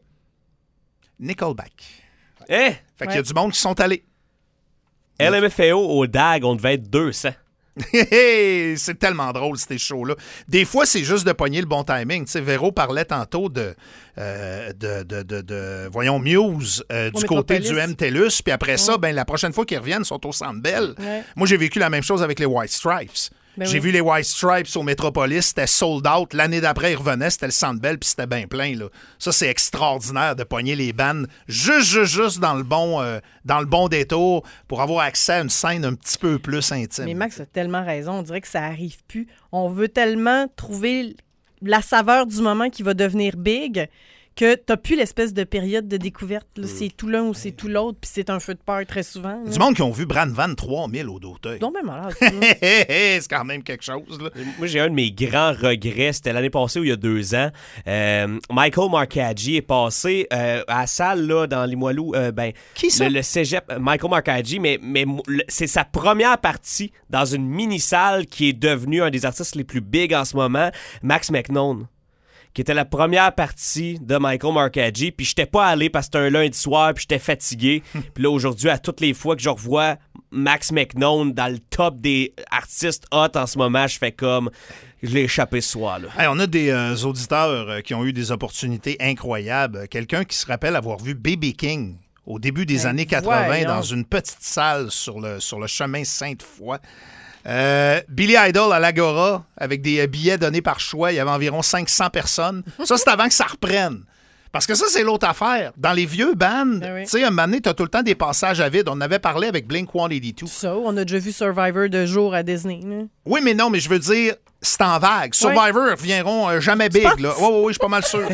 Nickelback. Eh! Fait qu'il y a du monde qui sont allés. L M F A O au D A G, on devait être deux cents. C'est tellement drôle, ces shows-là. Des fois, c'est juste de pogner le bon timing. Tu sais, Véro parlait tantôt de, euh, de, de, de, de, voyons, Muse euh, du Au côté Metropolis. du M T L U S. Puis après ça, ben, la prochaine fois qu'ils reviennent, ils sont au Centre Bell. Ouais. Moi, j'ai vécu la même chose avec les White Stripes. Ben J'ai oui. vu les White Stripes au Metropolis, c'était sold out. L'année d'après, ils revenaient, c'était le Centre Bell, puis c'était bien plein. Là. Ça, c'est extraordinaire de pogner les bandes juste, juste, juste dans le bon, euh, dans le bon détour pour avoir accès à une scène un petit peu plus intime. Mais Max a tellement raison. On dirait que ça arrive plus. On veut tellement trouver la saveur du moment qui va devenir big que t'as plus l'espèce de période de découverte. là. C'est tout l'un ou c'est tout l'autre, puis c'est un feu de peur très souvent. là. Du monde qui ont vu Bran Van trois mille au Dauteuil. Donc, ben malade. ça. Hé, hé, hé, c'est quand même quelque chose. Là. Moi, j'ai un de mes grands regrets. C'était l'année passée ou il y a deux ans. Euh, Michael Marcaggi est passé euh, à la salle là, dans Limoilou. Euh, ben, Qui ça? Le, le cégep. euh, Michael Marcaggi, mais, mais le- c'est sa première partie dans une mini-salle qui est devenue un des artistes les plus big en ce moment, Max McNone, qui était la première partie de Michael Marcaggi. Puis j'étais pas allé parce que c'était un lundi soir, puis j'étais fatigué. Puis là, aujourd'hui, à toutes les fois que je revois Max McNone dans le top des artistes hot en ce moment, je fais comme... Je l'ai échappé ce soir-là. Hey, on a des euh, auditeurs euh, qui ont eu des opportunités incroyables. Quelqu'un qui se rappelle avoir vu B B King au début des Ben, années quatre-vingts voyons. dans une petite salle sur le, sur le chemin Sainte-Foy. Euh, Billy Idol à l'Agora avec des euh, billets donnés par choix. Il y avait environ cinq cents personnes. Ça, c'est avant que ça reprenne. Parce que ça, c'est l'autre affaire. Dans les vieux bands, Ben oui. tu sais, un moment donné, t'as tout le temps des passages à vide. On en avait parlé avec Blink cent quatre-vingt-deux. Ça, on a déjà vu Survivor de jour à Disney. là. Oui, mais non, mais je veux dire, c'est en vague. Survivor reviendront euh, jamais big. penses? Là. Oui, oui, oui, je suis pas mal sûr.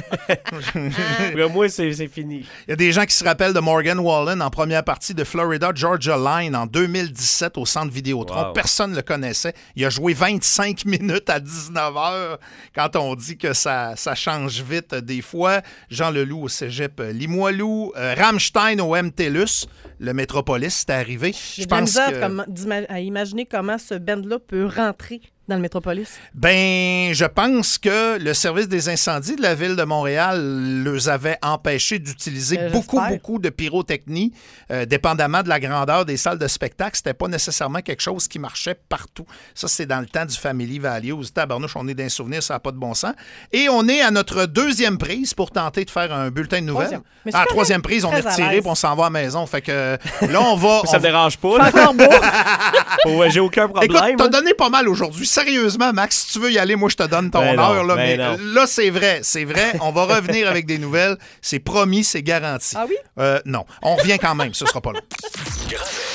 Pour moi, c'est c'est fini. Il y a des gens qui se rappellent de Morgan Wallen en première partie de Florida Georgia Line en deux mille dix-sept au Centre Vidéotron. Wow. Personne ne le connaissait. Il a joué vingt-cinq minutes à dix-neuf heures quand on dit que ça, ça change vite euh, des fois. Jean Leloup au Cégep euh, Limoilou. Euh, Rammstein au M T L U S. Le Métropolis, c'est arrivé. J'ai Je de la pense misère que... comment- d'ima- à imaginer comment ce band-là peut rentrer dans le Métropolis? Ben, je pense que le service des incendies de la Ville de Montréal les avait empêchés d'utiliser Euh, beaucoup, j'espère. beaucoup de pyrotechnie, euh, dépendamment de la grandeur des salles de spectacle. C'était pas nécessairement quelque chose qui marchait partout. Ça, c'est dans le temps du Family Values. Tabarnouche, on est d'un souvenir, ça n'a pas de bon sens. Et on est à notre deuxième prise pour tenter de faire un bulletin de nouvelles. Troisième. Mais c'est À la correct. troisième prise, on Très est à retiré l'aise. puis on s'en va à la maison. Fait que là, on va... Ça on me dérange pas. C'est là. encore beau. Ouais, j'ai aucun problème. Écoute, t'as hein. donné pas mal aujourd'hui. Sérieusement, Max, si tu veux y aller, moi, je te donne ton Ben non, heure. Là, ben mais non. là, c'est vrai. C'est vrai. On va revenir avec des nouvelles. C'est promis, c'est garanti. Ah oui? Euh, non. On revient quand même. Ce sera pas long. Gravel,